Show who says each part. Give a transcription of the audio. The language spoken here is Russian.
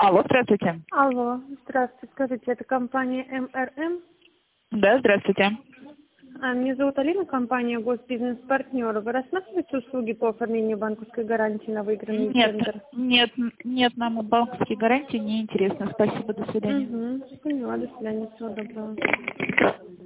Speaker 1: Алло, здравствуйте.
Speaker 2: Алло, здравствуйте. Скажите, это компания МРМ?
Speaker 1: Да, здравствуйте.
Speaker 2: Меня зовут Алина, компания Госбизнес-партнер. Вы рассматриваете услуги по оформлению банковской гарантии на выигранный тендер?
Speaker 1: Нет, нам банковские гарантии не интересны. Спасибо, до свидания.
Speaker 2: Поняла, до свидания, всего доброго.